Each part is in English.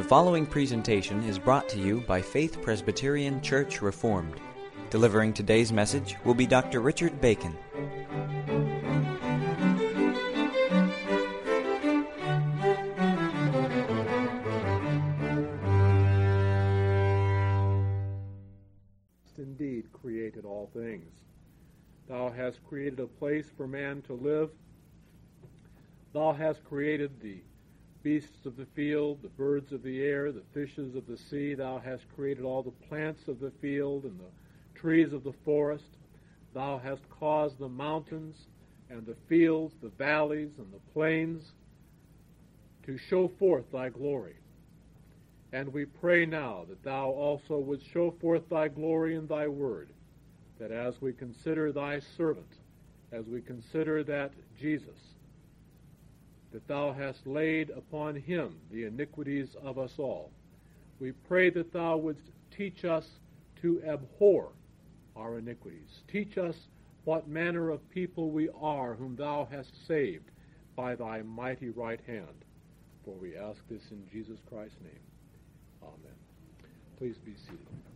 The following presentation is brought to you by Faith Presbyterian Church Reformed. Delivering today's message will be Dr. Richard Bacon. Indeed created all things. Thou hast created a place for man to live. Thou hast created the beasts of the field, the birds of the air, the fishes of the sea. Thou hast created all the plants of the field and the trees of the forest. Thou hast caused the mountains and the fields, the valleys and the plains to show forth thy glory. And we pray now that thou also wouldst show forth thy glory in thy word, that as we consider thy servant, as we consider that Jesus, that thou hast laid upon him the iniquities of us all. We pray that thou wouldst teach us to abhor our iniquities. Teach us what manner of people we are whom thou hast saved by thy mighty right hand. For we ask this in Jesus Christ's name. Amen. Please be seated.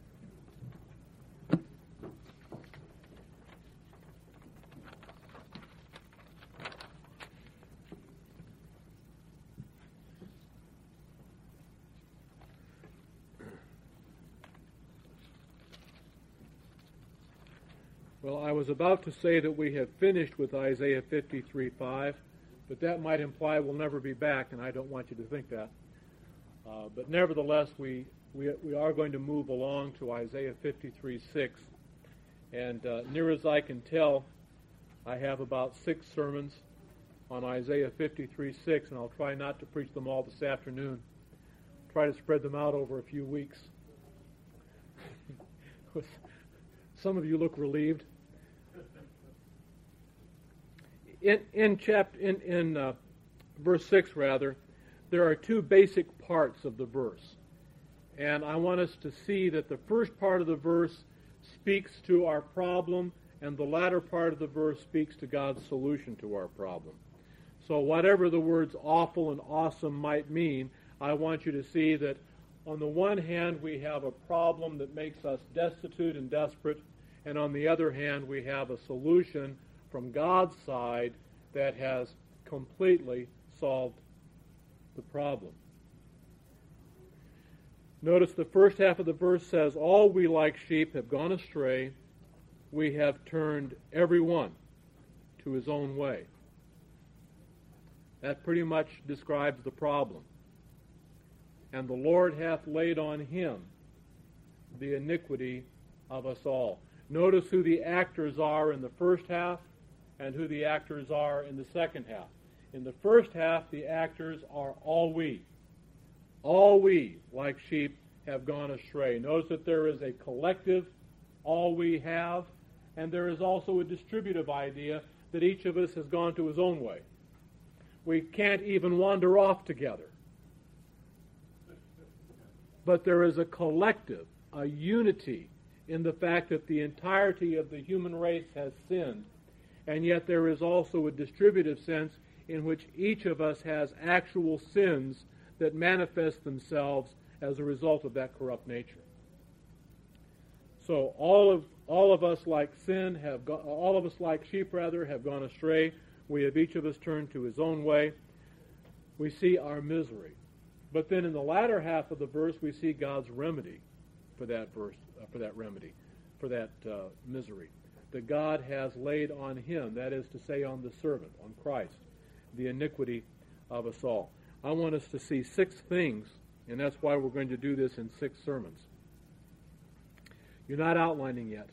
Well, I was about to say that we have finished with Isaiah 53:5, but that might imply we'll never be back, and I don't want you to think that. But nevertheless, we are going to move along to Isaiah 53:6, and near as I can tell, I have about 6 sermons on Isaiah 53:6, and I'll try not to preach them all this afternoon. Try to spread them out over a few weeks. Some of you look relieved. In verse 6, there are 2 basic parts of the verse. And I want us to see that the first part of the verse speaks to our problem, and the latter part of the verse speaks to God's solution to our problem. So whatever the words awful and awesome might mean, I want you to see that on the one hand we have a problem that makes us destitute and desperate, and on the other hand we have a solution from God's side that has completely solved the problem. Notice the first half of the verse says, all we like sheep have gone astray, we have turned every one to his own way. That pretty much describes the problem. And the Lord hath laid on him the iniquity of us all. Notice who the actors are in the first half and who the actors are in the second half. In the first half, the actors are all we. All we, like sheep, have gone astray. Notice that there is a collective, all we have, and there is also a distributive idea that each of us has gone to his own way. We can't even wander off together. But there is a collective, a unity, in the fact that the entirety of the human race has sinned, and yet there is also a distributive sense in which each of us has actual sins that manifest themselves as a result of that corrupt nature. So all of us like sheep have gone astray. We have each of us turned to his own way. We see our misery. But then in the latter half of the verse we see God's remedy for that misery. That God has laid on him, that is to say on the servant, on Christ, the iniquity of us all. I want us to see 6 things, and that's why we're going to do this in 6 sermons. You're not outlining yet.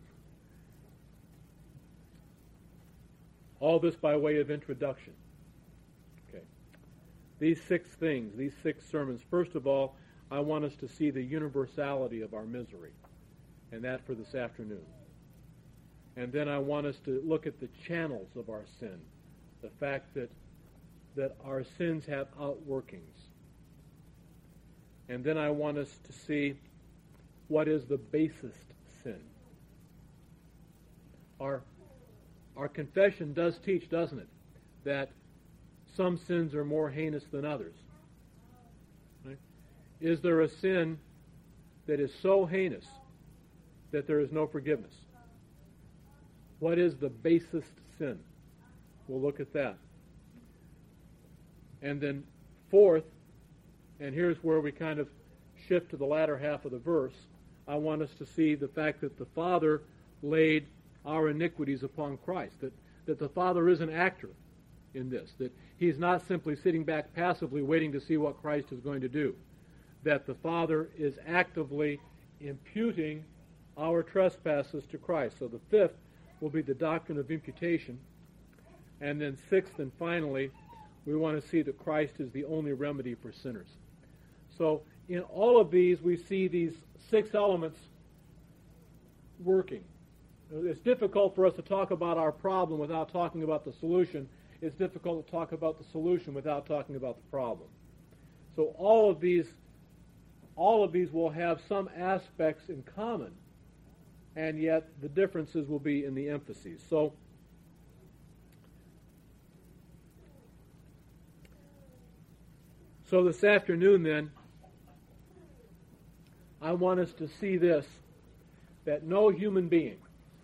All this by way of introduction. Okay. These 6 things, these 6 sermons, first of all, I want us to see the universality of our misery, and that for this afternoon. And then I want us to look at the channels of our sin, the fact that our sins have outworkings. And then I want us to see what is the basest sin. Our confession does teach, doesn't it, that some sins are more heinous than others. Right? Is there a sin that is so heinous that there is no forgiveness? What is the basest sin? We'll look at that. And then fourth, and here's where we kind of shift to the latter half of the verse, I want us to see the fact that the Father laid our iniquities upon Christ, that the Father is an actor in this, that He's not simply sitting back passively waiting to see what Christ is going to do, that the Father is actively imputing our trespasses to Christ. So the fifth will be the doctrine of imputation. And then sixth and finally, we want to see that Christ is the only remedy for sinners. So in all of these, we see these six elements working. It's difficult for us to talk about our problem without talking about the solution. It's difficult to talk about the solution without talking about the problem. So all of these will have some aspects in common, and yet the differences will be in the emphases. So this afternoon then, I want us to see this, that no human being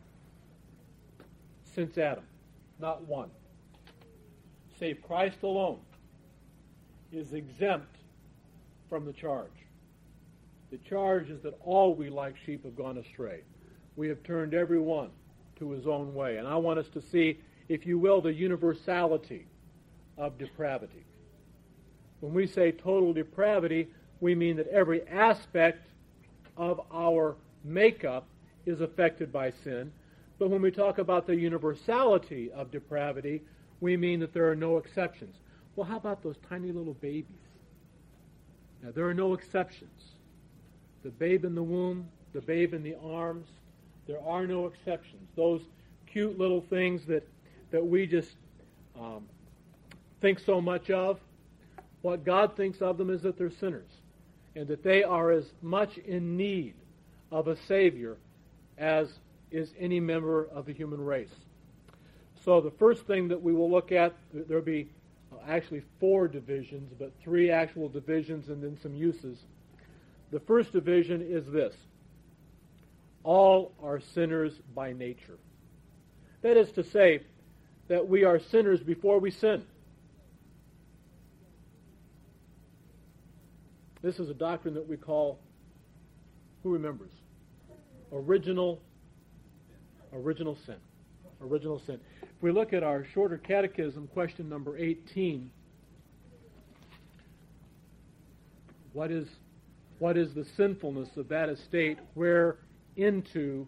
since Adam, not one, save Christ alone, is exempt from the charge. The charge is that all we like sheep have gone astray. We have turned every one to his own way. And I want us to see, if you will, the universality of depravity. When we say total depravity, we mean that every aspect of our makeup is affected by sin. But when we talk about the universality of depravity, we mean that there are no exceptions. Well, how about those tiny little babies? Now, there are no exceptions. The babe in the womb, the babe in the arms, there are no exceptions. Those cute little things that we just think so much of, what God thinks of them is that they're sinners, and that they are as much in need of a Savior as is any member of the human race. So the first thing that we will look at, there'll be actually 4 divisions, but 3 actual divisions and then some uses. The first division is this: all are sinners by nature. That is to say, that we are sinners before we sin. This is a doctrine that we call, who remembers? Original sin. Original sin. If we look at our shorter catechism, question number 18, what is the sinfulness of that estate whereunto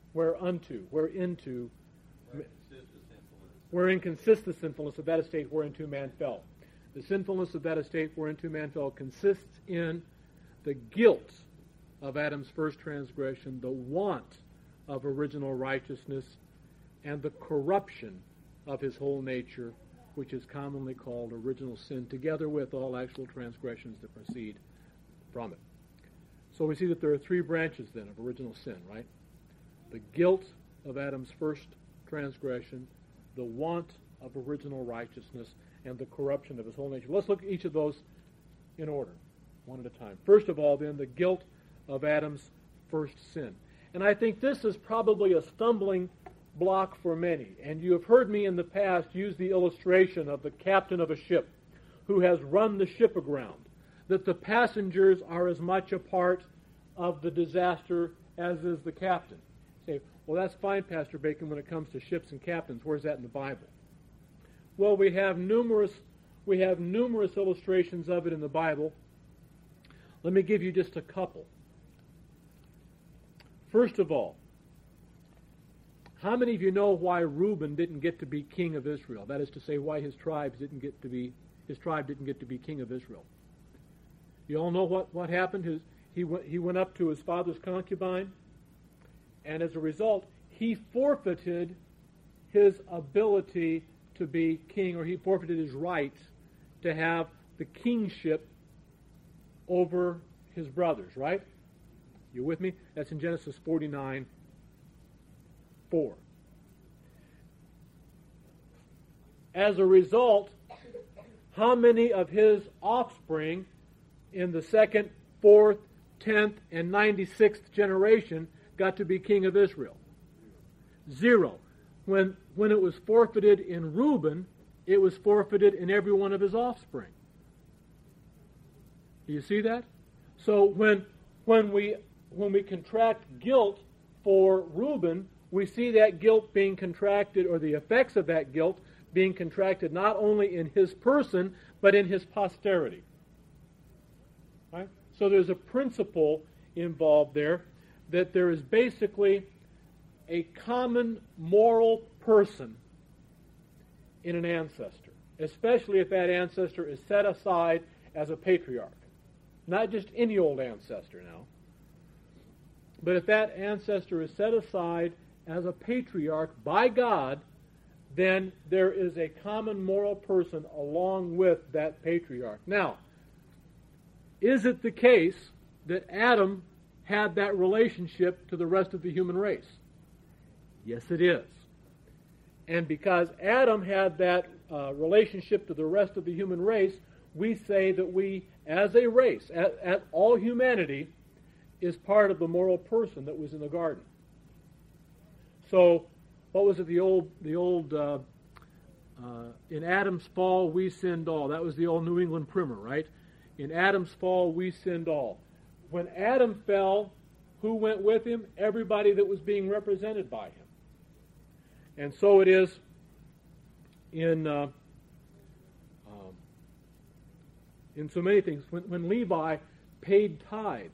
consists the sinfulness of that estate whereunto man fell? The sinfulness of that estate whereunto man fell consists in the guilt of Adam's first transgression, the want of original righteousness, and the corruption of his whole nature, which is commonly called original sin, together with all actual transgressions that proceed from it. So we see that there are 3 branches then of original sin, right? The guilt of Adam's first transgression, the want of original righteousness, and the corruption of his whole nature. Let's look at each of those in order, one at a time. First of all, then, the guilt of Adam's first sin. And I think this is probably a stumbling block for many. And you have heard me in the past use the illustration of the captain of a ship who has run the ship aground, that the passengers are as much a part of the disaster as is the captain. You say, well, that's fine, Pastor Bacon, when it comes to ships and captains. Where's that in the Bible? Well, we have numerous illustrations of it in the Bible. Let me give you just a couple. First of all, how many of you know why Reuben didn't get to be king of Israel? That is to say, why his tribe didn't get to be king of Israel. You all know what happened? He went up to his father's concubine, and as a result, he forfeited his ability to be king, or he forfeited his right to have the kingship over his brothers, right? You with me? That's in Genesis 49:4. As a result, how many of his offspring in the second, 4th, 10th, and 96th generation got to be king of Israel? 0. When it was forfeited in Reuben, it was forfeited in every one of his offspring. Do you see that? So when we contract guilt for Reuben, we see that guilt being contracted, or the effects of that guilt being contracted not only in his person, but in his posterity. Right? So there's a principle involved there, that there is basically a common moral person in an ancestor, especially if that ancestor is set aside as a patriarch. Not just any old ancestor now, but if that ancestor is set aside as a patriarch by God, then there is a common moral person along with that patriarch. Now, is it the case that Adam had that relationship to the rest of the human race? Yes, it is. And because Adam had that relationship to the rest of the human race, we say that we, as a race, as all humanity, is part of the moral person that was in the garden. So, what was it? The old in Adam's fall we sinned all. That was the old New England primer, right? In Adam's fall we sinned all. When Adam fell, who went with him? Everybody that was being represented by him. And so it is in so many things. When Levi paid tithes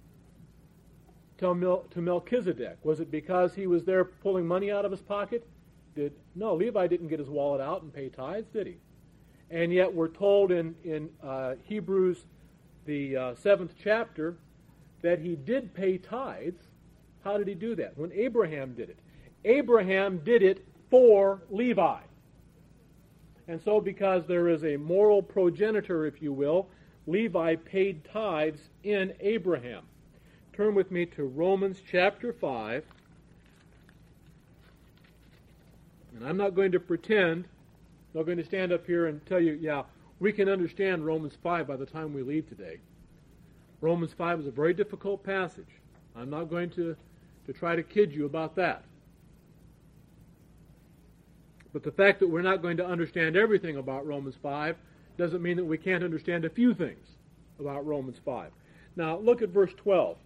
to Melchizedek, was it because he was there pulling money out of his pocket? No, Levi didn't get his wallet out and pay tithes, did he? And yet we're told in Hebrews, the 7th chapter, that he did pay tithes. How did he do that? When Abraham did it. Abraham did it for Levi. And so because there is a moral progenitor, if you will, Levi paid tithes in Abraham. Turn with me to Romans chapter 5. And I'm not going to pretend, I'm not going to stand up here and tell you, yeah, we can understand Romans 5 by the time we leave today. Romans 5 is a very difficult passage. I'm not going to try to kid you about that. But the fact that we're not going to understand everything about Romans 5 doesn't mean that we can't understand a few things about Romans 5. Now, look at verse 12.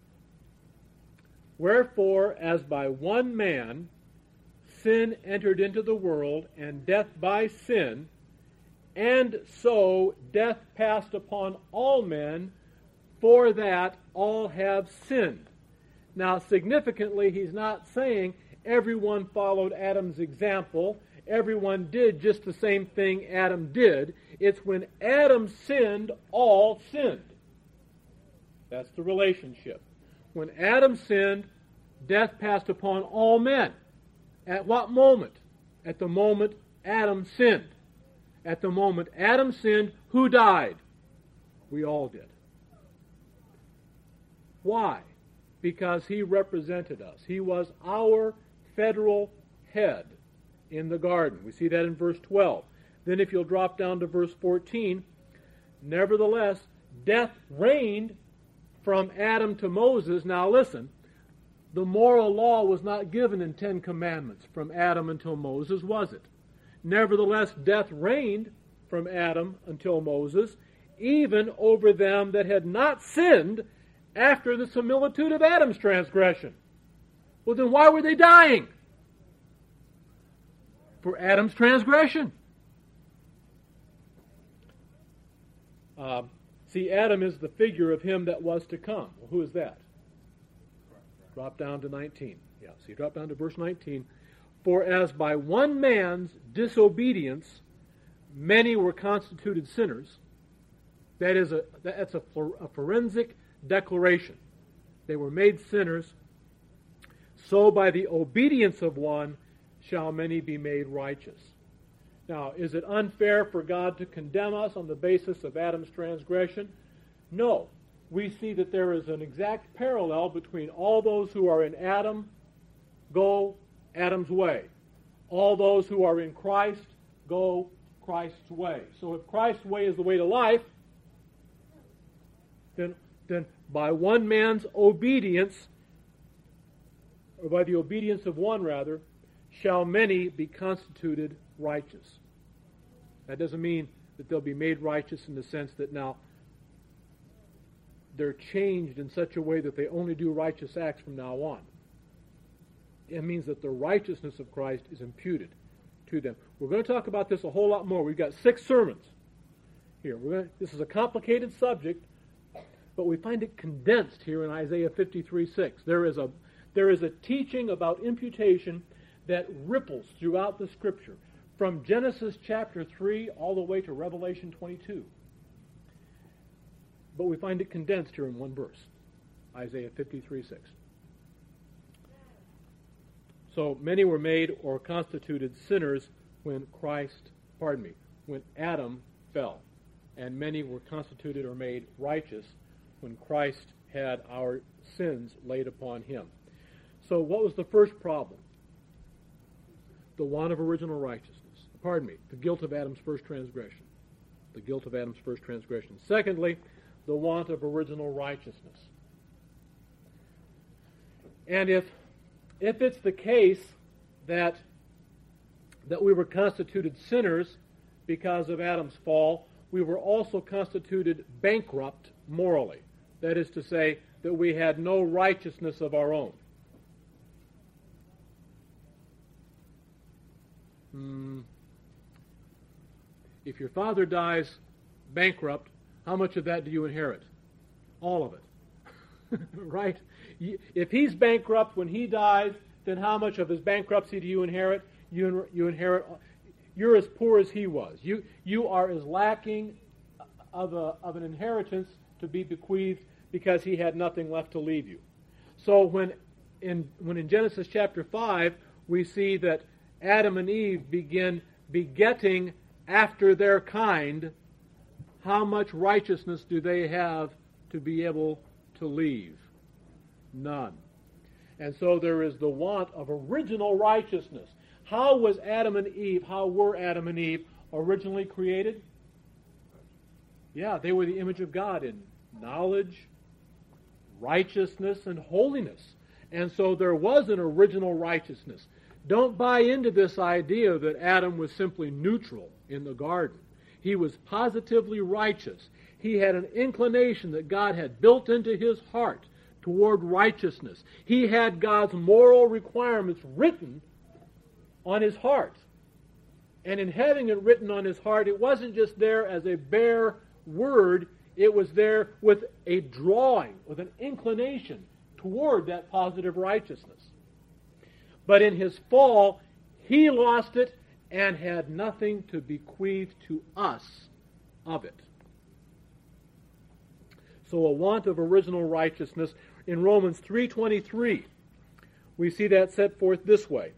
Wherefore, as by one man sin entered into the world, and death by sin, and so death passed upon all men, for that all have sinned. Now, significantly, he's not saying everyone followed Adam's example. Everyone did just the same thing Adam did. It's when Adam sinned, all sinned. That's the relationship. When Adam sinned, death passed upon all men. At what moment? At the moment Adam sinned. At the moment Adam sinned, who died? We all did. Why? Because he represented us. He was our federal head in the garden. We see that in verse 12. Then if you'll drop down to verse 14, nevertheless, death reigned from Adam to Moses. Now listen, the moral law was not given in 10 commandments from Adam until Moses, was it? Nevertheless, death reigned from Adam until Moses, even over them that had not sinned after the similitude of Adam's transgression. Well, then why were they dying? For Adam's transgression. See, Adam is the figure of him that was to come. Well, who is that? Drop down to 19. Yeah, so you drop down to verse 19. For as by one man's disobedience many were constituted sinners, that's a forensic declaration. They were made sinners. So by the obedience of one shall many be made righteous. Now, is it unfair for God to condemn us on the basis of Adam's transgression? No. We see that there is an exact parallel between all those who are in Adam go Adam's way. All those who are in Christ go Christ's way. So if Christ's way is the way to life, then then by one man's obedience, or by the obedience of one rather, shall many be constituted righteous. That doesn't mean that they'll be made righteous in the sense that now they're changed in such a way that they only do righteous acts from now on. It means that the righteousness of Christ is imputed to them. We're going to talk about this a whole lot more. We've got 6 sermons here. This is a complicated subject, but we find it condensed here in Isaiah 53:6. There is a teaching about imputation that ripples throughout the Scripture, from Genesis chapter 3 all the way to Revelation 22. But we find it condensed here in one verse, Isaiah 53:6. So many were made or constituted sinners when when Adam fell. And many were constituted or made righteous when Christ had our sins laid upon him. So what was the first problem? The want of original righteousness. The guilt of Adam's first transgression. The guilt of Adam's first transgression. Secondly, the want of original righteousness. And if it's the case that we were constituted sinners because of Adam's fall, we were also constituted bankrupt morally. That is to say, that we had no righteousness of our own. If your father dies bankrupt, how much of that do you inherit? All of it. Right? If he's bankrupt when he dies, then how much of his bankruptcy do you inherit? You inherit. You're as poor as he was. You are as lacking of an inheritance to be bequeathed because he had nothing left to leave you. So when in Genesis chapter 5 we see that Adam and Eve begin begetting after their kind, how much righteousness do they have to be able to leave? None. And so there is the want of original righteousness. How were Adam and Eve originally created? Yeah, they were the image of God in knowledge, righteousness, and holiness. And so there was an original righteousness. Don't buy into this idea that Adam was simply neutral in the garden. He was positively righteous. He had an inclination that God had built into his heart toward righteousness. He had God's moral requirements written on his heart. And in having it written on his heart, it wasn't just there as a bare word. It was there with a drawing, with an inclination toward that positive righteousness. But in his fall, he lost it and had nothing to bequeath to us of it. So a want of original righteousness. In Romans 3:23, we see that set forth this way.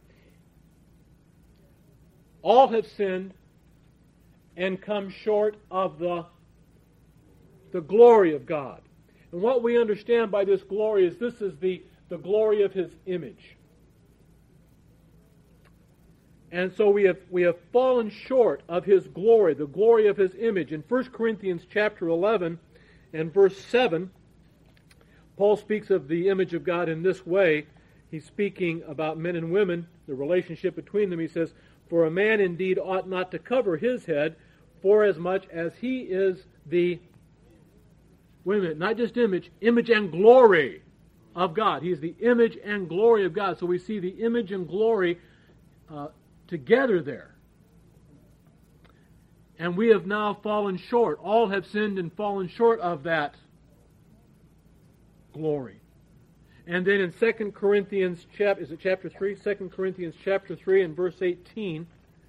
All have sinned and come short of the glory of God. And what we understand by this glory is this is the glory of his image. And so we have fallen short of his glory, the glory of his image. In 1 Corinthians chapter 11 and verse 7, Paul speaks of the image of God in this way. He's speaking about men and women, the relationship between them. He says, "For a man indeed ought not to cover his head, forasmuch as he is the," wait a minute, not just image and glory of God. He is the image and glory of God. So we see the image and glory together there. And we have now fallen short. All have sinned and fallen short of that glory. And then in 2 Corinthians chapter 3? 2 Corinthians chapter 3 and verse 18,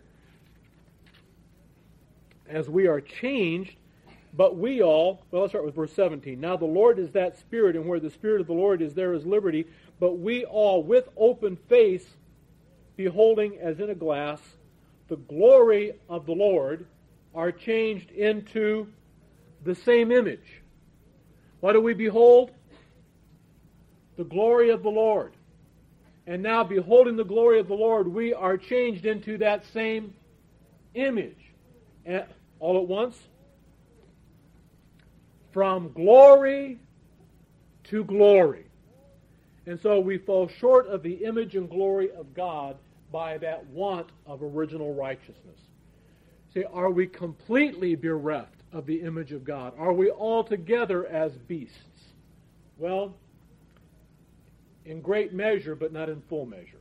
as we are changed, but we all, well, let's start with verse 17. Now the Lord is that Spirit, and where the Spirit of the Lord is, there is liberty. But we all, with open face, beholding as in a glass the glory of the Lord, are changed into the same image. What do we behold? The glory of the Lord. And now, beholding the glory of the Lord, we are changed into that same image. And all at once, from glory to glory. And so we fall short of the image and glory of God by that want of original righteousness. See, are we completely bereft of the image of God? Are we altogether as beasts? Well, in great measure, but not in full measure.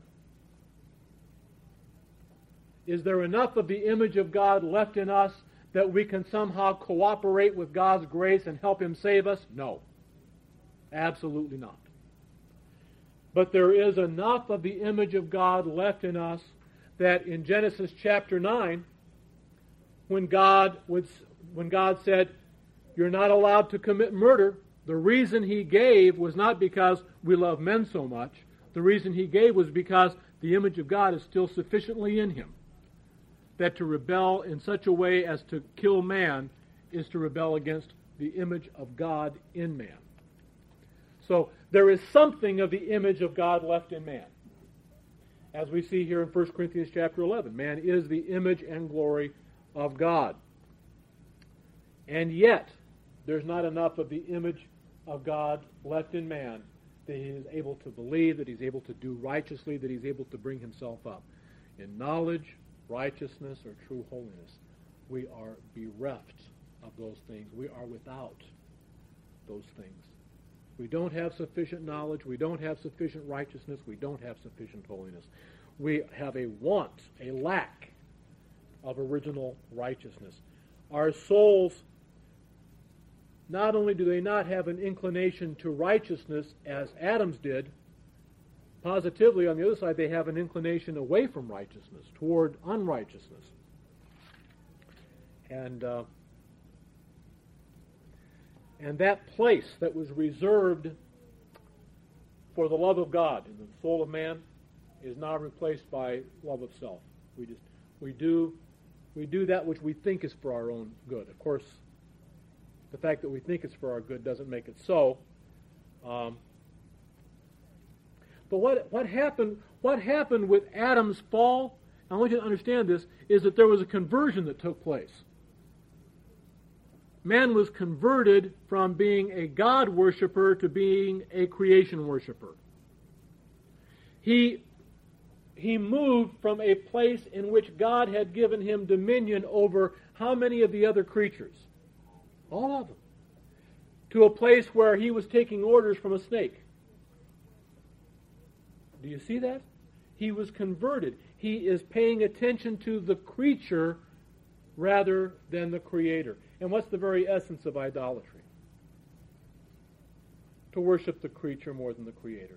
Is there enough of the image of God left in us that we can somehow cooperate with God's grace and help Him save us? No. Absolutely not. But there is enough of the image of God left in us that in Genesis chapter 9, when God said, you're not allowed to commit murder, the reason He gave was not because we love men so much. The reason He gave was because the image of God is still sufficiently in him that to rebel in such a way as to kill man is to rebel against the image of God in man. So there is something of the image of God left in man. As we see here in 1 Corinthians chapter 11, man is the image and glory of God. And yet, there's not enough of the image of God left in man that he is able to believe, that he's able to do righteously, that he's able to bring himself up. In knowledge, righteousness, or true holiness, we are bereft of those things. We are without those things. We don't have sufficient knowledge. We don't have sufficient righteousness. We don't have sufficient holiness. We have a want, a lack of original righteousness. Our souls, not only do they not have an inclination to righteousness as Adam's did, positively, on the other side, they have an inclination away from righteousness, toward unrighteousness. And that place that was reserved for the love of God in the soul of man is now replaced by love of self. We do that which we think is for our own good. Of course, the fact that we think it's for our good doesn't make it so. But what happened with Adam's fall, I want you to understand this, is that there was a conversion that took place. Man was converted from being a God worshiper to being a creation worshiper. He moved from a place in which God had given him dominion over how many of the other creatures? All of them. To a place where he was taking orders from a snake. Do you see that? He was converted. He is paying attention to the creature rather than the Creator. And what's the very essence of idolatry? To worship the creature more than the Creator.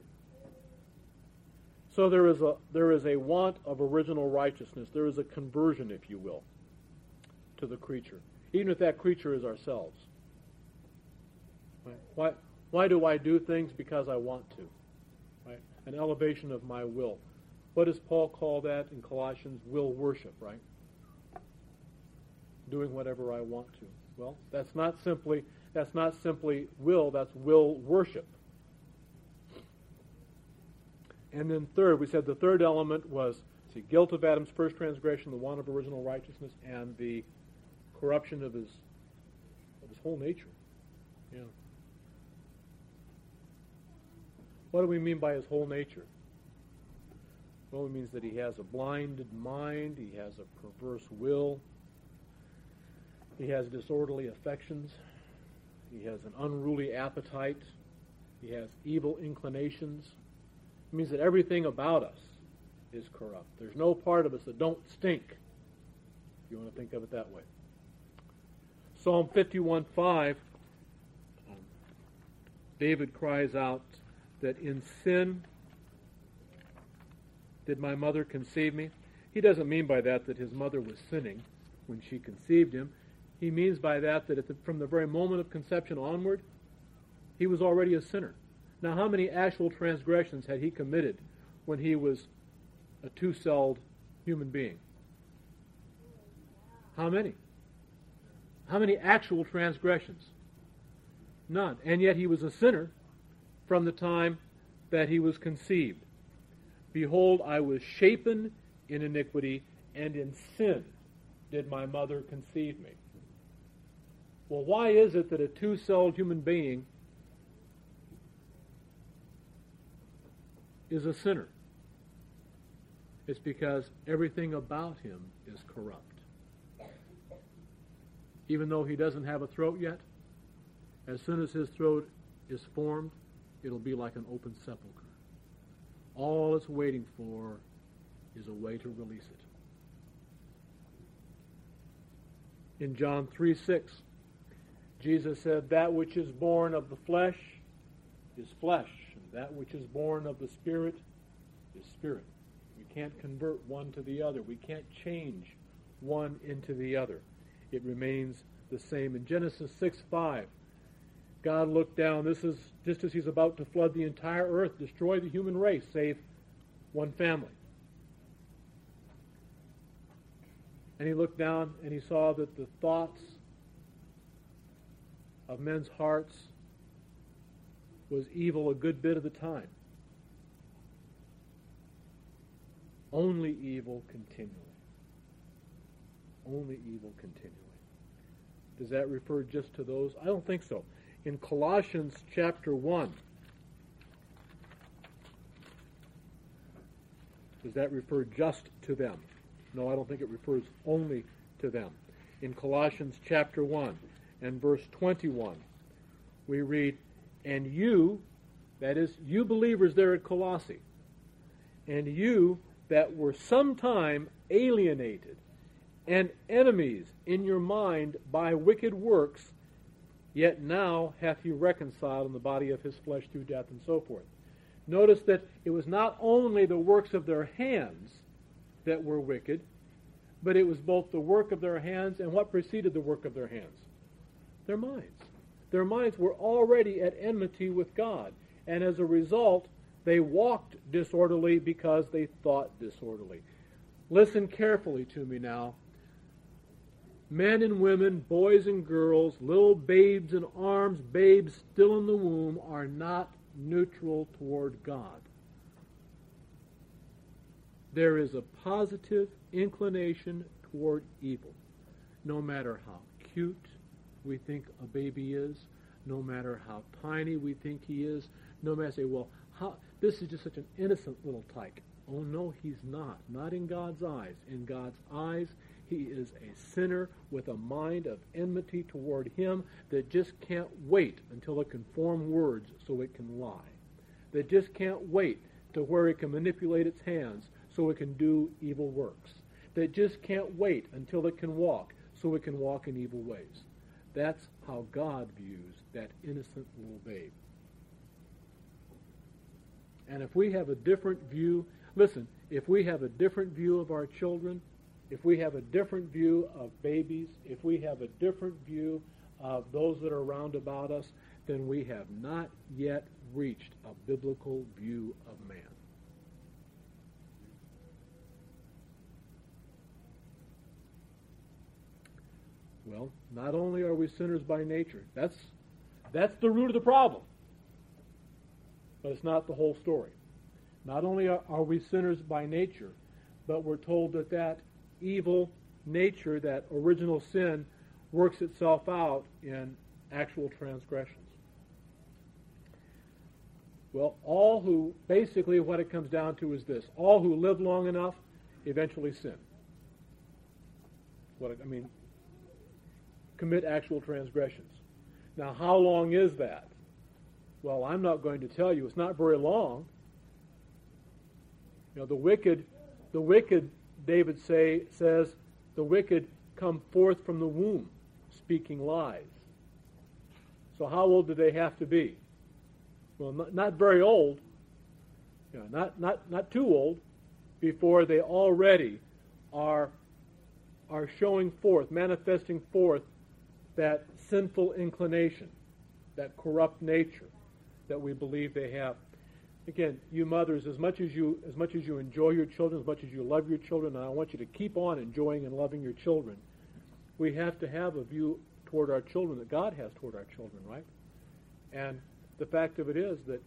So there is a want of original righteousness. There is a conversion, if you will, to the creature, even if that creature is ourselves. Right? Why do I do things? Because I want to. Right? An elevation of my will. What does Paul call that in Colossians? Will worship, right? Doing whatever I want to. Well, that's not simply will, that's will worship. And then third, we said the third element was guilt of Adam's first transgression, the want of original righteousness, and the corruption of his whole nature. Yeah. What do we mean by his whole nature? Well, it means that he has a blinded mind, he has a perverse will, he has disorderly affections, he has an unruly appetite, he has evil inclinations. It means that everything about us is corrupt. There's no part of us that don't stink, if you want to think of it that way. Psalm 51:5, David cries out that in sin did my mother conceive me. He doesn't mean by that his mother was sinning when she conceived him. He means by that from the very moment of conception onward, he was already a sinner. Now, how many actual transgressions had he committed when he was a two-celled human being? How many? How many actual transgressions? None. And yet he was a sinner from the time that he was conceived. Behold, I was shapen in iniquity, and in sin did my mother conceive me. Well, why is it that a two-celled human being is a sinner. It's because everything about him is corrupt. Even though he doesn't have a throat yet, as soon as his throat is formed, it'll be like an open sepulcher. All it's waiting for is a way to release it. In John 3:6, Jesus said, "That which is born of the flesh is flesh, and that which is born of the Spirit is spirit." We can't convert one to the other. We can't change one into the other. It remains the same. In Genesis 6:5, God looked down. This is just as he's about to flood the entire earth, destroy the human race, save one family. And he looked down and he saw that the thoughts of men's hearts was evil a good bit of the time. Only evil continually. Only evil continually. Does that refer just to those? I don't think so. In Colossians chapter 1, does that refer just to them? No, I don't think it refers only to them. In Colossians chapter 1 and verse 21, we read, "And you," that is, you believers there at Colossae, "and you that were sometime alienated and enemies in your mind by wicked works, yet now hath he reconciled in the body of his flesh through death," and so forth. Notice that it was not only the works of their hands that were wicked, but it was both the work of their hands and what preceded the work of their hands? Their minds. Their minds were already at enmity with God, and as a result, they walked disorderly because they thought disorderly. Listen carefully to me now. Men and women, boys and girls, little babes in arms, babes still in the womb, are not neutral toward God. There is a positive inclination toward evil, no matter how cute we think a baby is, no matter how tiny we think he is, no matter say, well, this is just such an innocent little tyke. Oh no, he's not. Not in God's eyes. In God's eyes, he is a sinner with a mind of enmity toward him that just can't wait until it can form words so it can lie. That just can't wait to where it can manipulate its hands so it can do evil works. That just can't wait until it can walk so it can walk in evil ways. That's how God views that innocent little babe. And if we have a different view, listen, if we have a different view of our children, if we have a different view of babies, if we have a different view of those that are round about us, then we have not yet reached a biblical view of man. Well, not only are we sinners by nature, that's the root of the problem. But it's not the whole story. Not only are we sinners by nature, but we're told that evil nature, that original sin, works itself out in actual transgressions. Well, basically what it comes down to is this. All who live long enough eventually sin. Commit actual transgressions. Now, how long is that? Well, I'm not going to tell you. It's not very long. The wicked, David says, the wicked come forth from the womb, speaking lies. So how old do they have to be? Well, not very old. Not too old, before they already are showing forth, manifesting forth that sinful inclination, that corrupt nature that we believe they have. Again, you mothers, as much as you enjoy your children, as much as you love your children, and I want you to keep on enjoying and loving your children, we have to have a view toward our children that God has toward our children, right? And the fact of it is that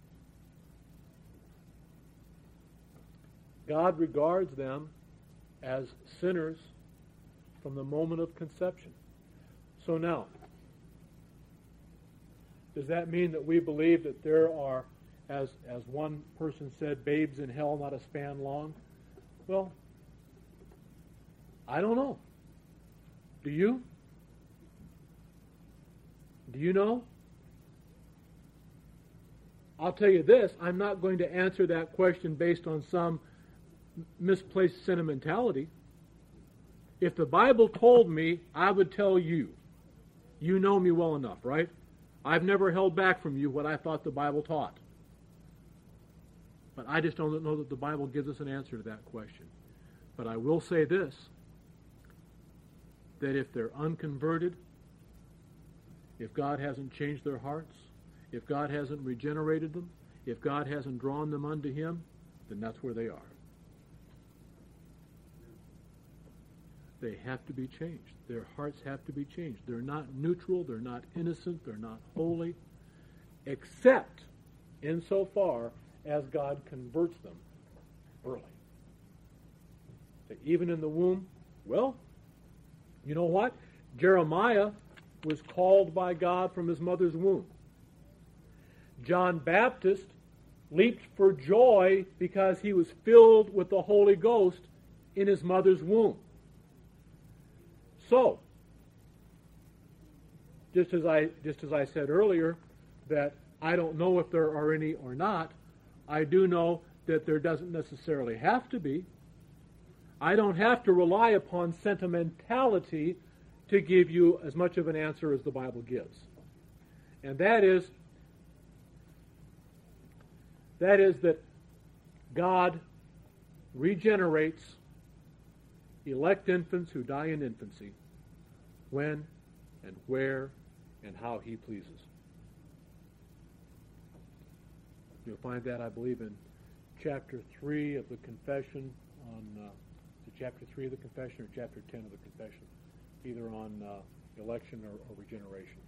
God regards them as sinners from the moment of conception. So now, does that mean that we believe that there are as one person said, babes in hell not a span long? Well, I don't know. Do you? Do you know? I'll tell you this, I'm not going to answer that question based on some misplaced sentimentality. If the Bible told me, I would tell you. You know me well enough, right? I've never held back from you what I thought the Bible taught. But I just don't know that the Bible gives us an answer to that question. But I will say this, that if they're unconverted, if God hasn't changed their hearts, if God hasn't regenerated them, if God hasn't drawn them unto Him, then that's where they are. They have to be changed. Their hearts have to be changed. They're not neutral, they're not innocent, they're not holy, except insofar as God converts them early. Even in the womb, well, you know what? Jeremiah was called by God from his mother's womb. John Baptist leaped for joy because he was filled with the Holy Ghost in his mother's womb. So, just as I said earlier, that I don't know if there are any or not, I do know that there doesn't necessarily have to be. I don't have to rely upon sentimentality to give you as much of an answer as the Bible gives. And that is that God regenerates elect infants who die in infancy when and where and how He pleases. You'll find that, I believe, in chapter 3 of the Confession on chapter 3 of the Confession or chapter 10 of the Confession, either on election or regeneration.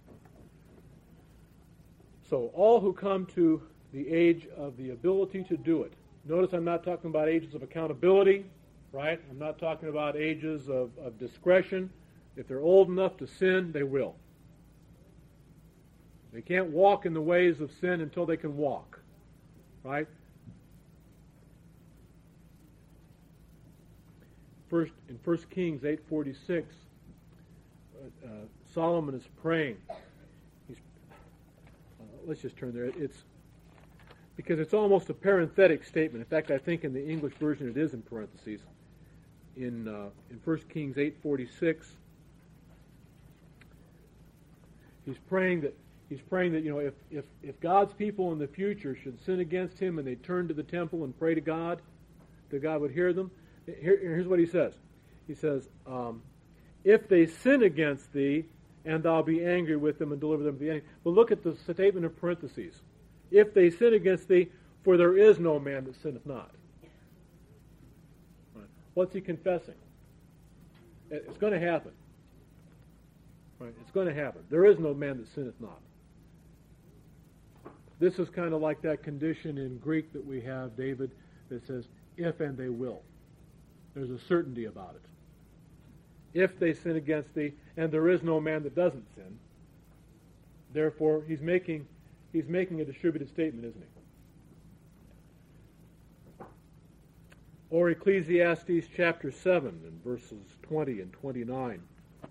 So all who come to the age of the ability to do it. Notice I'm not talking about ages of accountability, right? I'm not talking about ages of discretion. If they're old enough to sin, they will. They can't walk in the ways of sin until they can walk, right? In 1 Kings 8:46, Solomon is praying. Let's just turn there. It's because it's almost a parenthetic statement. In fact, I think in the English version it is in parentheses. In 1 Kings 8:46, he's praying that if God's people in the future should sin against Him and they turn to the temple and pray to God, that God would hear them. Here's what he says. He says, if they sin against thee, and thou be angry with them and deliver them to the enemy. But look at the statement of parentheses. If they sin against thee, for there is no man that sinneth not. Right. What's he confessing? It's going to happen. Right. It's going to happen. There is no man that sinneth not. This is kind of like that condition in Greek that we have, David, that says, if and they will. There's a certainty about it. If they sin against thee, and there is no man that doesn't sin. Therefore, he's making a distributed statement, isn't he? Or Ecclesiastes chapter 7 and verses 20 and 29.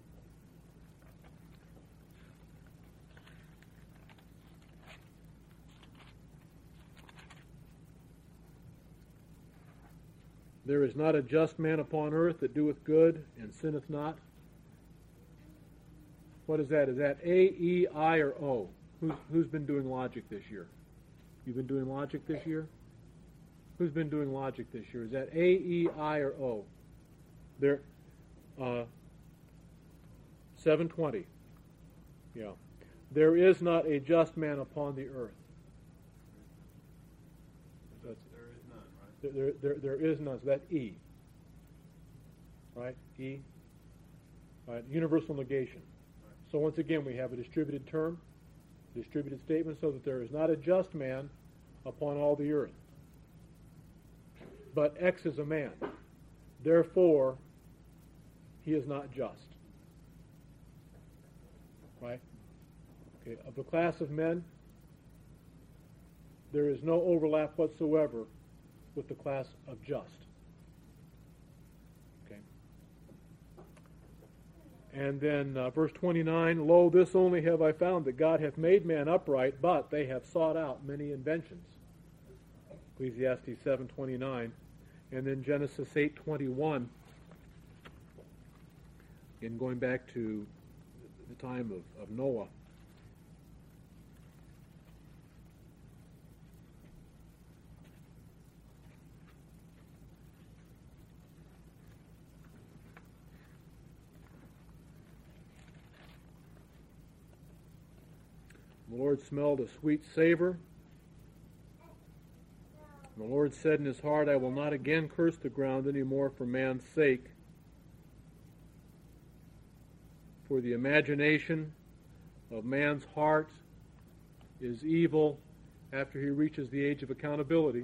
There is not a just man upon earth that doeth good and sinneth not. What is that? Is that A, E, I, or O? Who's been doing logic this year? You've been doing logic this year? Who's been doing logic this year? Is that A, E, I, or O? There, 720. Yeah. There is not a just man upon the earth. There is none. So that's E. Right? E. Right? Universal negation. Right. So once again, we have a distributed term, distributed statement, so that there is not a just man upon all the earth. But X is a man. Therefore, he is not just. Right? Okay. Of the class of men, there is no overlap whatsoever with the class of just. Okay. And then verse 29, Lo, this only have I found, that God hath made man upright, but they have sought out many inventions. Ecclesiastes 7:29. And then Genesis 8:21, again going back to the time of Noah. The Lord smelled a sweet savor. The Lord said in his heart, I will not again curse the ground any more for man's sake. For the imagination of man's heart is evil after he reaches the age of accountability.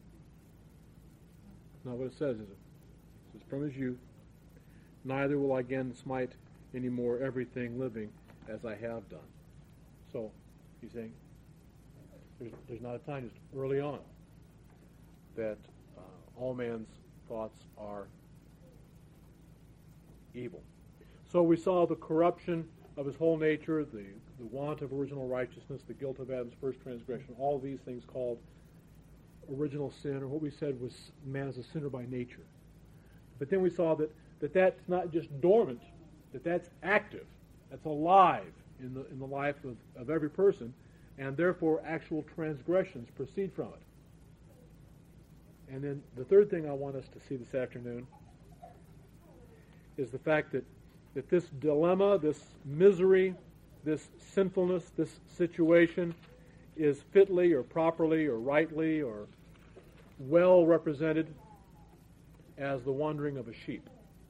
That's not what it says, is it? It says, from his youth, neither will I again smite any more everything living as I have done. So, he's saying, there's not a time, just early on, that all man's thoughts are evil. So we saw the corruption of his whole nature, the want of original righteousness, the guilt of Adam's first transgression, all these things called original sin, or what we said was man is a sinner by nature. But then we saw that that's not just dormant, that's active, that's alive in the life of every person, and therefore actual transgressions proceed from it. And then the third thing I want us to see this afternoon is the fact that this dilemma, this misery, this sinfulness, this situation is fitly or properly or rightly or well represented as the wandering of a sheep,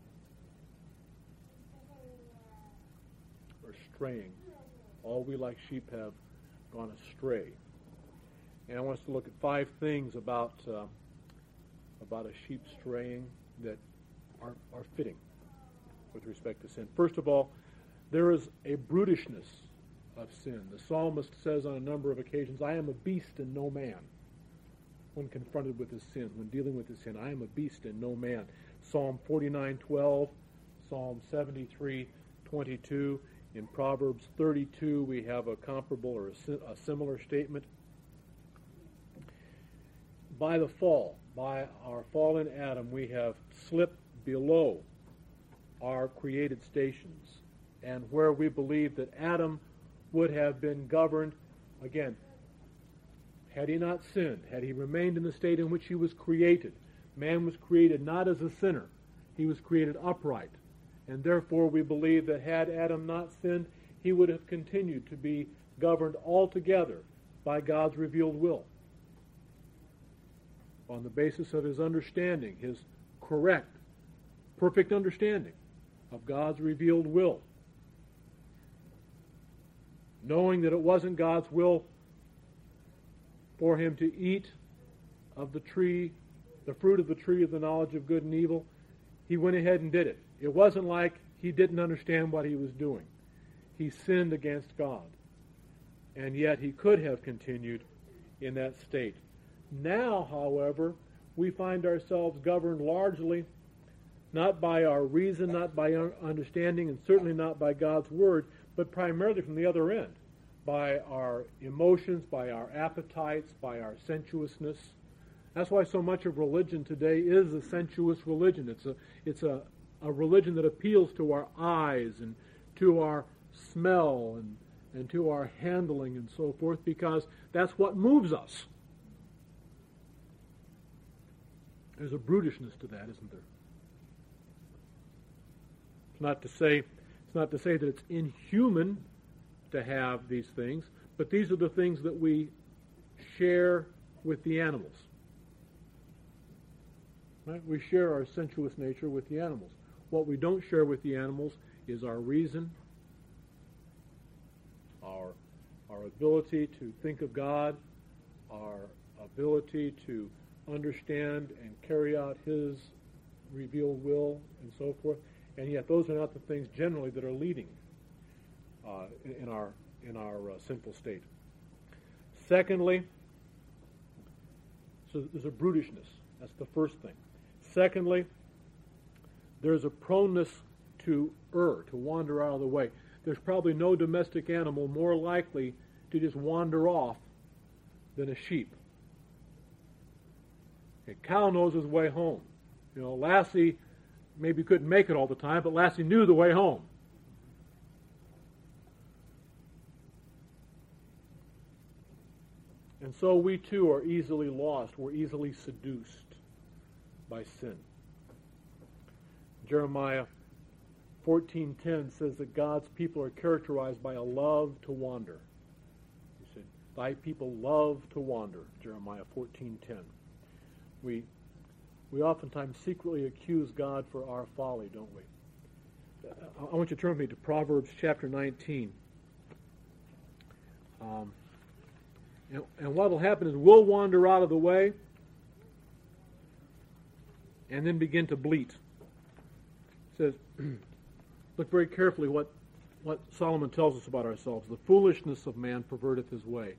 or straying. All we like sheep have gone astray. And I want us to look at 5 things about a sheep straying that are fitting with respect to sin. First of all, there is a brutishness of sin. The psalmist says on a number of occasions, I am a beast and no man. When confronted with his sin, when dealing with his sin, I am a beast and no man. Psalm 49:12, Psalm 73:22. In Proverbs 32, we have a comparable or a similar statement. By the fall, by our fallen Adam, we have slipped below our created stations, and where we believe that Adam would have been governed, again, had he not sinned, had he remained in the state in which he was created. Man was created not as a sinner, he was created upright, and therefore we believe that had Adam not sinned, he would have continued to be governed altogether by God's revealed will, on the basis of his understanding, his correct, perfect understanding of God's revealed will. Knowing that it wasn't God's will for him to eat of the tree, the fruit of the tree of the knowledge of good and evil, he went ahead and did it. It wasn't like he didn't understand what he was doing. He sinned against God. And yet he could have continued in that state. Now, however, we find ourselves governed largely not by our reason, not by our understanding, and certainly not by God's Word, but primarily from the other end, by our emotions, by our appetites, by our sensuousness. That's why so much of religion today is a sensuous religion. It's a religion that appeals to our eyes and to our smell and to our handling and so forth, because that's what moves us. There's a brutishness to that, isn't there? It's not to say that it's inhuman to have these things, but these are the things that we share with the animals. Right? We share our sensuous nature with the animals. What we don't share with the animals is our reason, our ability to think of God, our ability to understand and carry out His revealed will, and so forth. And yet, those are not the things generally that are leading in our sinful state. Secondly, So there's a brutishness. That's the first thing. Secondly, there's a proneness to err, to wander out of the way. There's probably no domestic animal more likely to just wander off than a sheep. A cow knows his way home. Lassie maybe couldn't make it all the time, but Lassie knew the way home. And so we too are easily lost. We're easily seduced by sin. Jeremiah 14:10 says that God's people are characterized by a love to wander. He said, "Thy people love to wander," Jeremiah 14:10. We oftentimes secretly accuse God for our folly, don't we? I want you to turn with me to Proverbs chapter 19. And what will happen is we'll wander out of the way and then begin to bleat. It says, look very carefully what Solomon tells us about ourselves. The foolishness of man perverteth his way.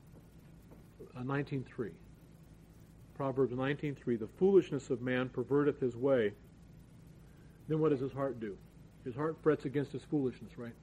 19:3. Proverbs 19:3. The foolishness of man perverteth his way. Then what does his heart do? His heart frets against his foolishness, right?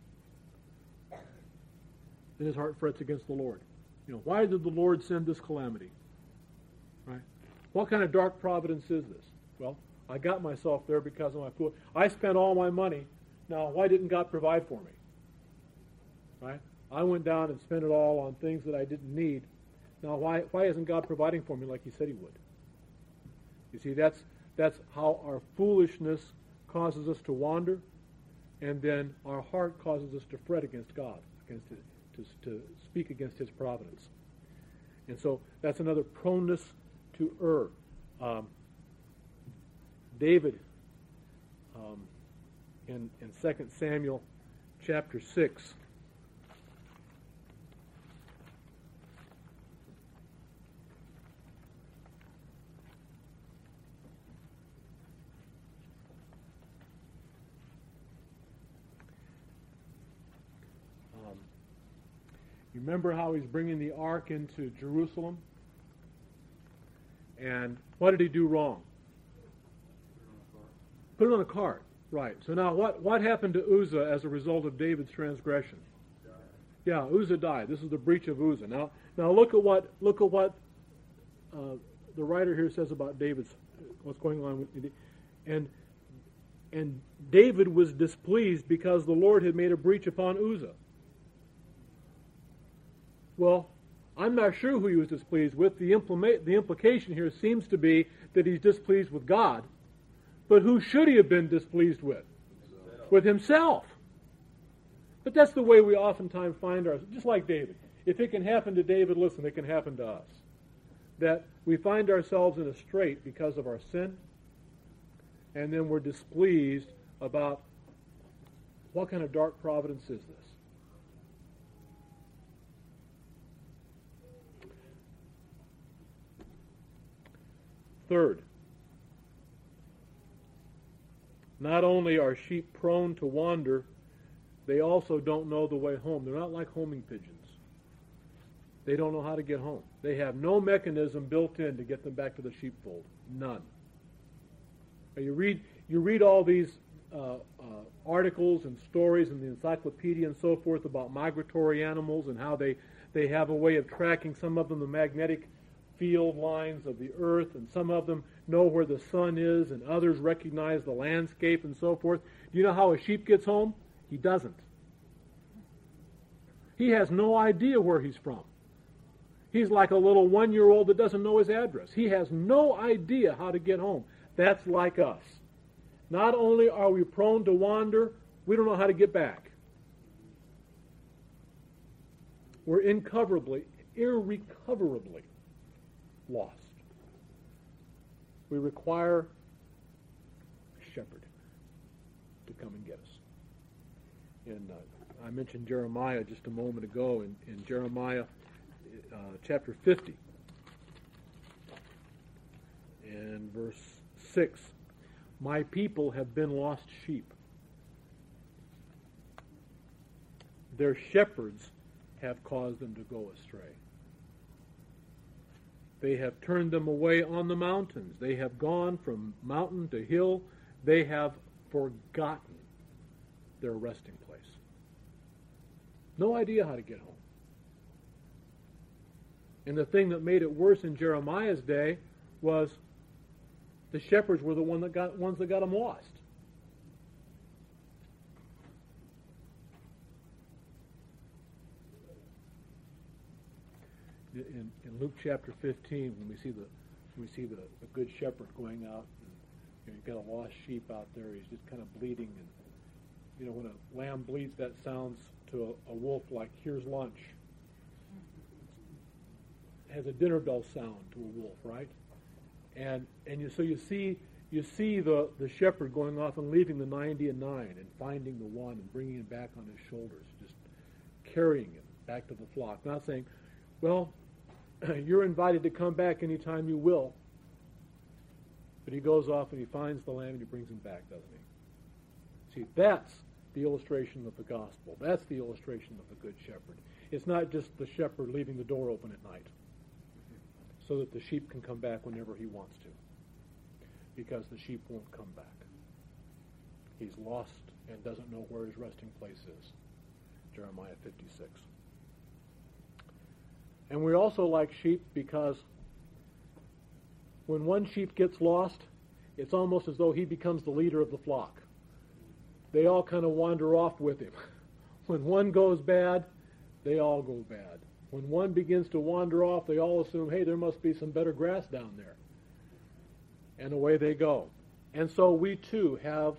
Then his heart frets against the Lord. Why did the Lord send this calamity? Right? What kind of dark providence is this? Well, I got myself there because of my fool. I spent all my money. Now, why didn't God provide for me? Right? I went down and spent it all on things that I didn't need. Now, why isn't God providing for me like He said He would? You see, that's how our foolishness causes us to wander, and then our heart causes us to fret against God, against it, to speak against His providence. And so that's another proneness to err. David, in 2 Samuel chapter 6, you remember how he's bringing the ark into Jerusalem? And what did he do wrong? Put it on a cart. Right. So now what happened to Uzzah as a result of David's transgression? Yeah, Uzzah died. This is the breach of Uzzah. Now look at what the writer here says about David's, what's going on with, and David was displeased because the Lord had made a breach upon Uzzah. Well, I'm not sure who he was displeased with. The implication here seems to be that he's displeased with God. But who should he have been displeased with? With himself. But that's the way we oftentimes find ourselves, just like David. If it can happen to David, listen, it can happen to us. That we find ourselves in a strait because of our sin, and then we're displeased about what kind of dark providence is this? Third, not only are sheep prone to wander, they also don't know the way home. They're not like homing pigeons. They don't know how to get home. They have no mechanism built in to get them back to the sheepfold. None. Now you read all these articles and stories in the encyclopedia and so forth about migratory animals and how they have a way of tracking, some of them, the magnetic field lines of the earth, and some of them know where the sun is, and others recognize the landscape and so forth. Do you know how a sheep gets home? He doesn't. He has no idea where he's from. He's like a little 1-year-old that doesn't know his address. He has no idea how to get home. That's like us. Not only are we prone to wander, we don't know how to get back. We're irrecoverably lost. We require a shepherd to come and get us. And I mentioned Jeremiah just a moment ago. In Jeremiah chapter 50 and verse 6, my people have been lost sheep. Their shepherds have caused them to go astray. They have turned them away on the mountains. They have gone from mountain to hill. They have forgotten their resting place. No idea how to get home. And the thing that made it worse in Jeremiah's day was the shepherds were the ones that got them lost. In Luke chapter 15, when we see the good shepherd going out, and you've got a lost sheep out there. He's just kind of bleeding, and when a lamb bleeds, that sounds to a wolf like "here's lunch." It has a dinner bell sound to a wolf, right? And you see the shepherd going off and leaving the 99 and finding the one and bringing him back on his shoulders, just carrying him back to the flock, not saying, "Well, you're invited to come back anytime you will." But he goes off and he finds the lamb and he brings him back, doesn't he? See, that's the illustration of the gospel. That's the illustration of the good shepherd. It's not just the shepherd leaving the door open at night so that the sheep can come back whenever he wants to, because the sheep won't come back. He's lost and doesn't know where his resting place is. Jeremiah 56. And we also like sheep because when one sheep gets lost, it's almost as though he becomes the leader of the flock. They all kind of wander off with him. When one goes bad, they all go bad. When one begins to wander off, they all assume, hey, there must be some better grass down there. And away they go. And so we too have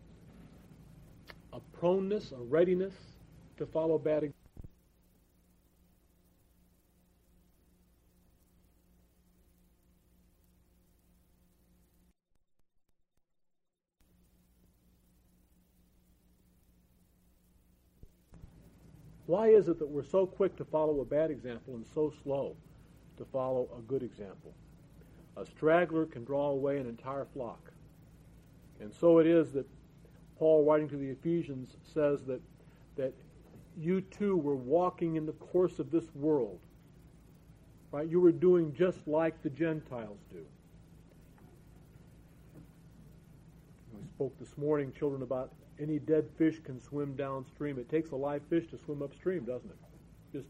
a proneness, a readiness to follow bad examples. Why is it that we're so quick to follow a bad example and so slow to follow a good example? A straggler can draw away an entire flock. And so it is that Paul, writing to the Ephesians, says that you too were walking in the course of this world. Right? You were doing just like the Gentiles do. We spoke this morning, children, about any dead fish can swim downstream. It takes a live fish to swim upstream, doesn't it? Just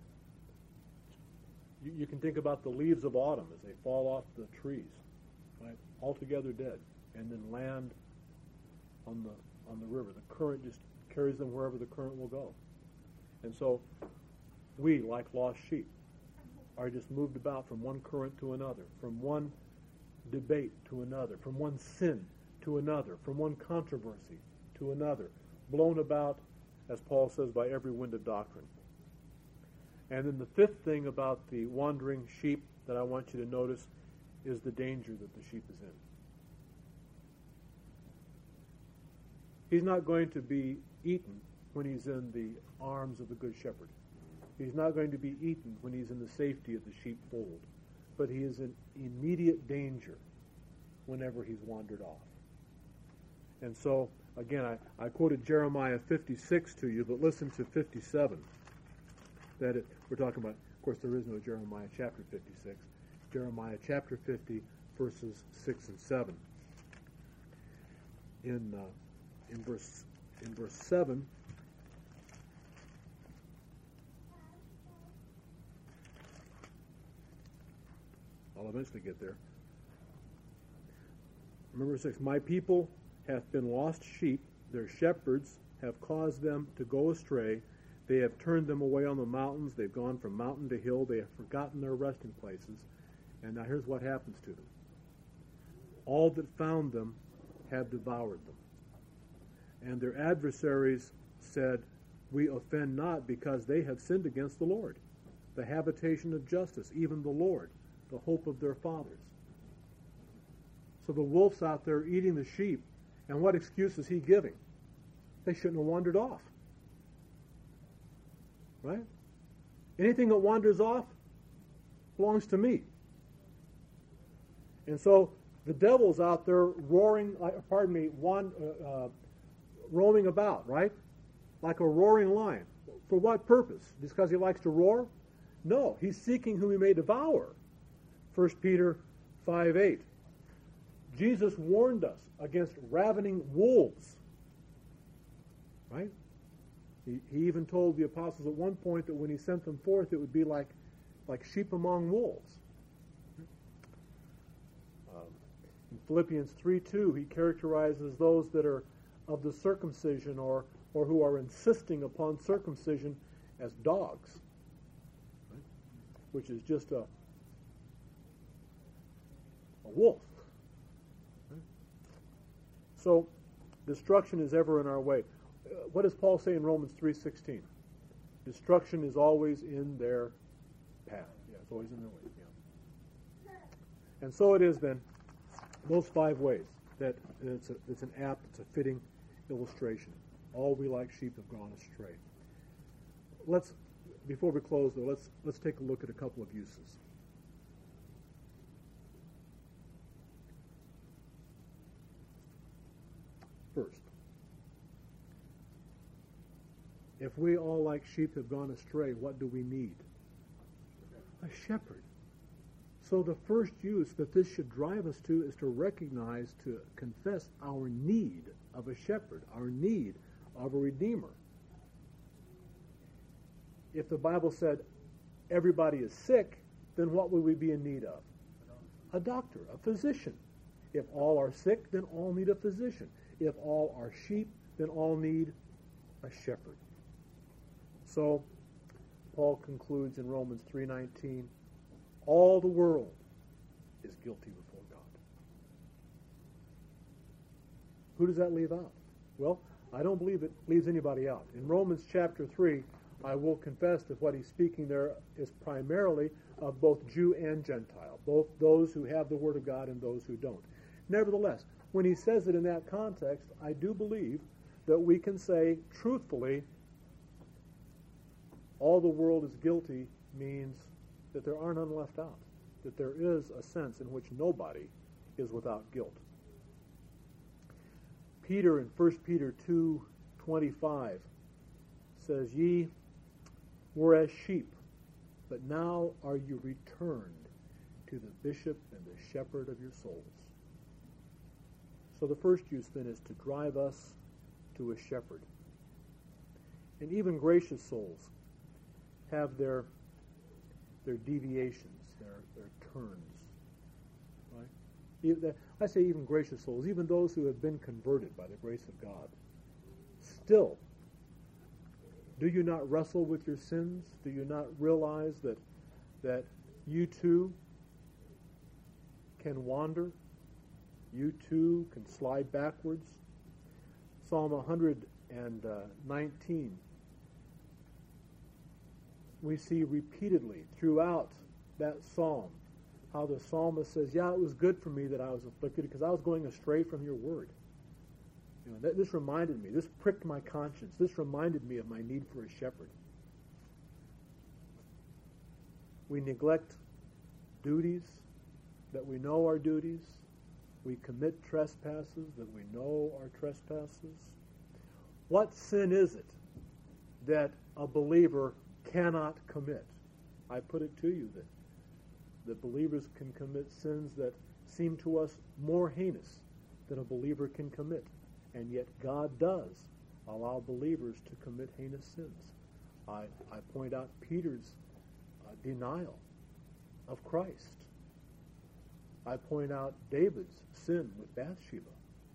you can think about the leaves of autumn as they fall off the trees, right? Altogether dead, and then land on the river. The current just carries them wherever the current will go. And so we, like lost sheep, are just moved about from one current to another, from one debate to another, from one sin to another, from one controversy to another, blown about, as Paul says, by every wind of doctrine. And then the fifth thing about the wandering sheep that I want you to notice is the danger that the sheep is in. He's not going to be eaten when he's in the arms of the good shepherd. He's not going to be eaten when he's in the safety of the sheepfold. But he is in immediate danger whenever he's wandered off. And so, again, I quoted Jeremiah 56 to you, but listen to 57. We're talking about, of course, there is no Jeremiah chapter 56. Jeremiah chapter 50, verses 6 and 7. In verse 7, I'll eventually get there. Remember 6, my people hath been lost sheep, their shepherds have caused them to go astray, they have turned them away on the mountains, they've gone from mountain to hill, they have forgotten their resting places. And now here's what happens to them. All that found them have devoured them. And their adversaries said, we offend not, because they have sinned against the Lord, the habitation of justice, even the Lord, the hope of their fathers. So the wolf's out there eating the sheep, and what excuse is he giving? They shouldn't have wandered off. Right? Anything that wanders off belongs to me. And so the devil's out there roaming about, right? Like a roaring lion. For what purpose? Just because he likes to roar? No, he's seeking whom he may devour. 1 Peter 5:8. Jesus warned us against ravening wolves. Right? He even told the apostles at one point that when he sent them forth, it would be like sheep among wolves. In Philippians 3:2, he characterizes those that are of the circumcision or who are insisting upon circumcision as dogs, right? Which is just a wolf. Right? So destruction is ever in our way. What does Paul say in Romans 3:16? Destruction is always in their path. Yeah, it's always in their way. Yeah. And so it is then, those 5 ways that it's an apt, it's a fitting illustration. All we like sheep have gone astray. Before we close though, let's take a look at a couple of uses. First, if we all like sheep have gone astray, what do we need? A shepherd. So the first use that this should drive us to is to recognize, to confess our need of a shepherd, our need of a redeemer. If the Bible said everybody is sick, then what would we be in need of? A doctor, a physician. If all are sick, then all need a physician. If all are sheep, then all need a shepherd. So Paul concludes in Romans 3:19, all the world is guilty before God. Who does that leave out? Well, I don't believe it leaves anybody out. In Romans chapter 3, I will confess that what he's speaking there is primarily of both Jew and Gentile, both those who have the Word of God and those who don't. Nevertheless, when he says it in that context, I do believe that we can say truthfully, all the world is guilty means that there are none left out, that there is a sense in which nobody is without guilt. Peter in 1 Peter 2:25 says, ye were as sheep, but now are you returned to the bishop and the shepherd of your souls. So the first use then is to drive us to a shepherd. And even gracious souls have their deviations, their turns. Right? I say even gracious souls, even those who have been converted by the grace of God. Still, do you not wrestle with your sins? Do you not realize that you too can wander? You too can slide backwards? Psalm 119, we see repeatedly throughout that psalm how the psalmist says, yeah, it was good for me that I was afflicted because I was going astray from your word. You know, this reminded me, this pricked my conscience, this reminded me of my need for a shepherd. We neglect duties that we know are duties. We commit trespasses that we know are trespasses. What sin is it that a believer cannot commit? I put it to you that believers can commit sins that seem to us more heinous than a believer can commit. And yet God does allow believers to commit heinous sins. I point out Peter's denial of Christ. I point out David's sin with Bathsheba.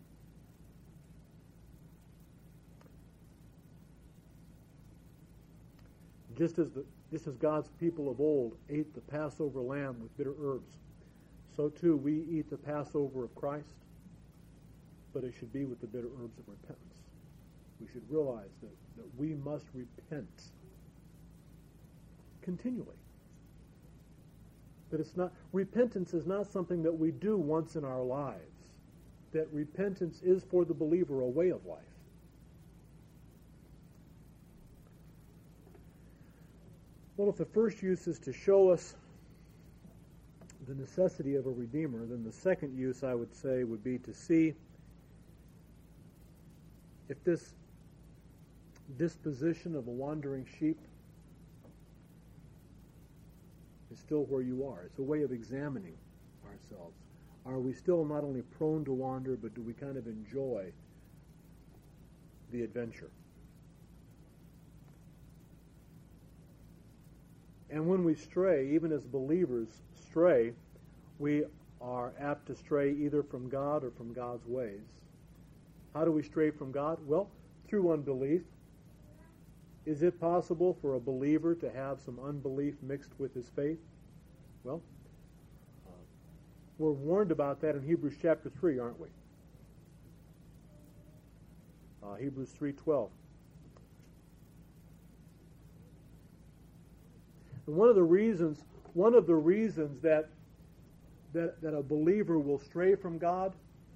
Just as God's people of old ate the Passover lamb with bitter herbs, so too we eat the Passover of Christ, but it should be with the bitter herbs of repentance. We should realize that we must repent continually. That repentance is not something that we do once in our lives. That repentance is for the believer a way of life. Well, if the first use is to show us the necessity of a redeemer, then the second use, I would say, would be to see if this disposition of a wandering sheep is still where you are. It's a way of examining ourselves. Are we still not only prone to wander, but do we kind of enjoy the adventure? And when we stray, even as believers stray, we are apt to stray either from God or from God's ways. How do we stray from God? Well, through unbelief. Is it possible for a believer to have some unbelief mixed with his faith? Well, we're warned about that in Hebrews chapter 3, aren't we? Hebrews 3:12. And one of the reasons that a believer will stray from God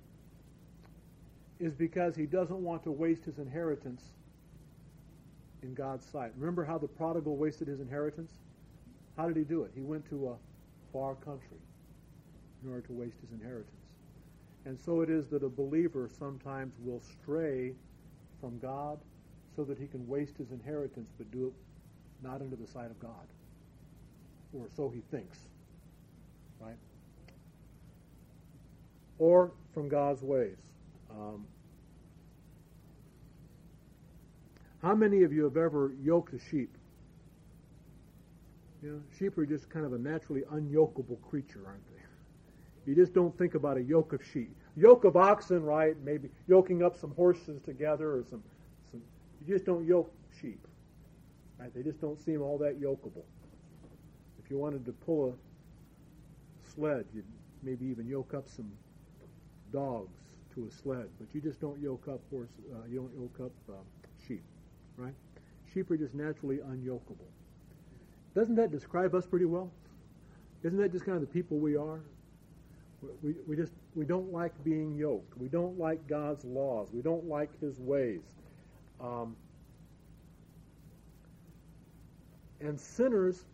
is because he doesn't want to waste his inheritance in God's sight. Remember how the prodigal wasted his inheritance? How did he do it? He went to a far country in order to waste his inheritance. And so it is that a believer sometimes will stray from God so that he can waste his inheritance, but do it not under the sight of God. Or so he thinks. Right? Or from God's ways. How many of you have ever yoked a sheep? You know, sheep are just kind of a naturally unyokable creature, aren't they? You just don't think about a yoke of sheep. Yoke of oxen, right? Maybe yoking up some horses together or some. You just don't yoke sheep, right? They just don't seem all that yokeable. If you wanted to pull a sled, you'd maybe even yoke up some dogs to a sled, but you just don't yoke up horses. You don't yoke up sheep, right? Sheep are just naturally unyokable. Doesn't that describe us pretty well? Isn't that just kind of the people we are? We don't like being yoked. We don't like God's laws. We don't like His ways. And sinners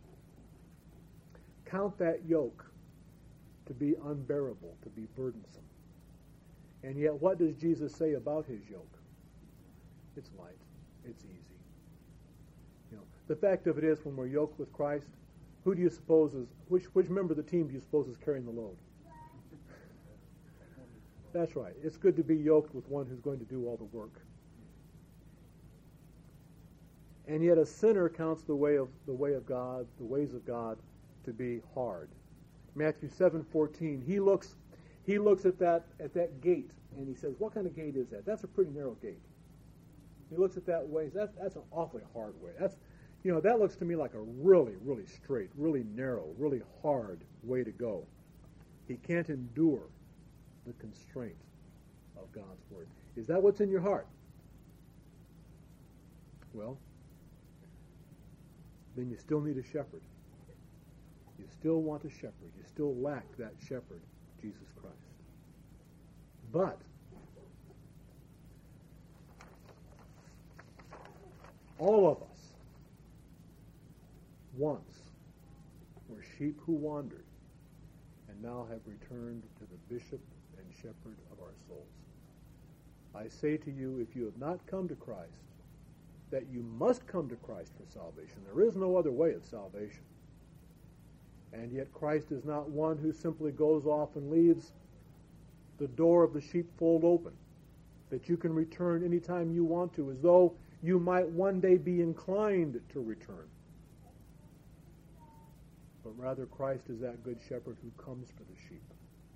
count that yoke to be unbearable, to be burdensome. And yet, what does Jesus say about His yoke? It's light. It's easy. You know, the fact of it is, when we're yoked with Christ, who do you suppose is which member of the team do you suppose is carrying the load? That's right. It's good to be yoked with one who's going to do all the work. And yet a sinner counts the way of God, the ways of God, to be hard. Matthew 7:14. He looks at that gate and he says, "What kind of gate is that? That's a pretty narrow gate." He looks at that way. That's an awfully hard way. That looks to me like a really, really straight, really narrow, really hard way to go. He can't endure the constraint of God's word. Is that what's in your heart? Well, then you still need a shepherd. You still want a shepherd. You still lack that shepherd, Jesus Christ. But all of us once were sheep who wandered and now have returned to the bishop and shepherd of our souls. I say to you, if you have not come to Christ, that you must come to Christ for salvation. There is no other way of salvation. And yet Christ is not one who simply goes off and leaves the door of the sheepfold open, that you can return anytime you want to, as though you might one day be inclined to return. But rather, Christ is that good shepherd who comes for the sheep.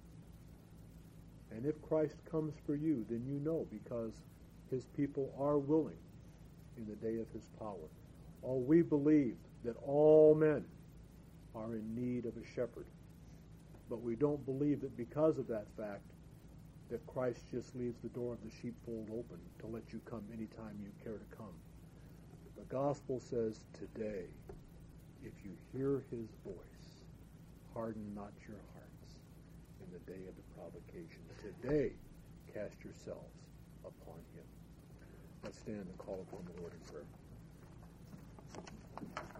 And if Christ comes for you, then you know, because His people are willing in the day of His power. Oh, we believe that all men are in need of a shepherd. But we don't believe that because of that fact, that Christ just leaves the door of the sheepfold open to let you come anytime you care to come. The gospel says today, if you hear His voice, harden not your hearts in the day of the provocation. Today, cast yourselves upon Him. Let's stand and call upon the Lord in prayer.